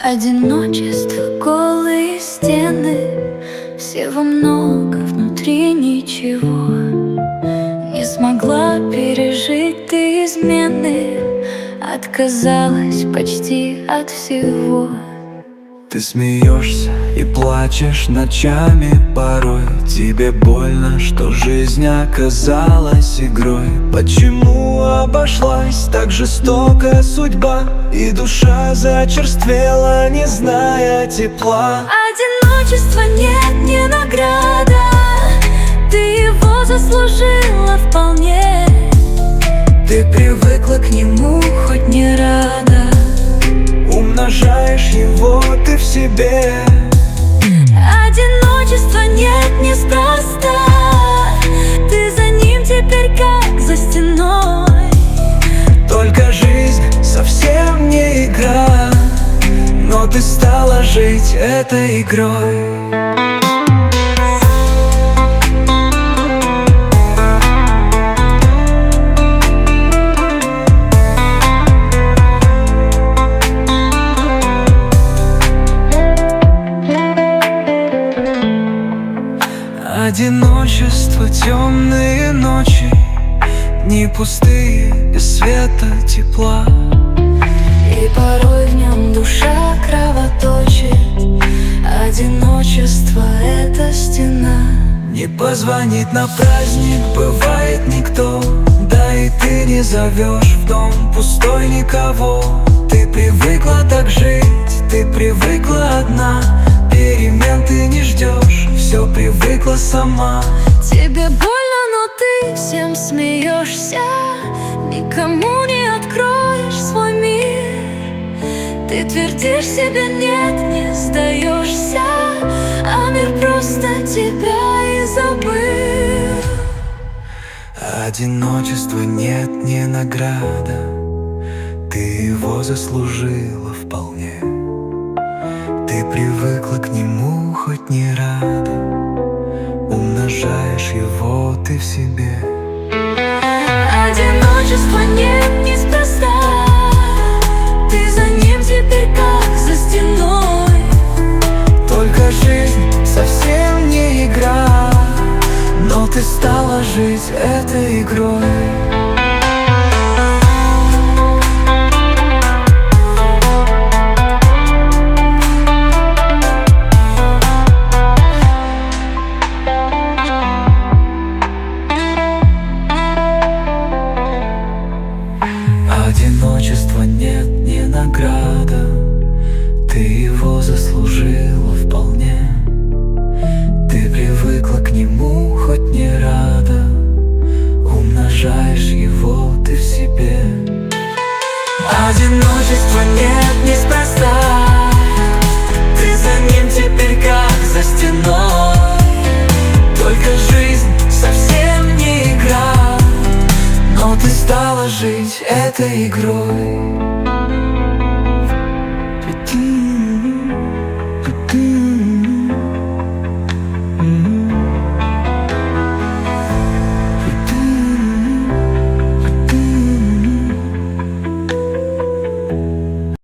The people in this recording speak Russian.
Одиночество, голые стены, всего много, внутри ничего. Не смогла пережить ты измены, отказалась почти от всего. Ты смеешься и плачешь ночами порой. Тебе больно, что жизнь оказалась игрой. Почему обошлась так жестокая судьба, и душа зачерствела, не зная тепла? Одиночество нет, не награда, ты его заслужила вполне. Ты привыкла к нему, хоть не рада, умножаешь его ты в себе. Одиночество нет неспроста, ты за ним теперь как за стеной. Только жизнь совсем не игра, но ты стала жить этой игрой. Одиночество, темные ночи, дни пустые, без света, тепла. И порой в нем душа кровоточит. Одиночество — это стена. Не позвонит на праздник, бывает никто, да и ты не зовешь в дом пустой никого. Ты привыкла так жить, ты привыкла одна, перемен ты не ждешь, все привыкла сама. Тебе больно, но ты всем смеешься, никому не откроешь свой мир. Ты твердишь себе нет, не сдаешься, а мир просто тебя и забыл. Одиночество нет, не награда, ты его заслужила вполне. Ты привыкла к нему, хоть не рада, умножаешь его ты в себе. Одиночество нет неспроста, ты за ним теперь как за стеной. Только жизнь совсем не игра, но ты стала жить этой игрой. Одиночество нет, не награда, ты его заслужила вполне. Ты привыкла к нему, хоть не рада, умножаешь его ты в себе. Одиночество нет неспроста, ты за ним теперь как за стеной. Только жизнь совсем не игра, но ты стала жить этой игрой.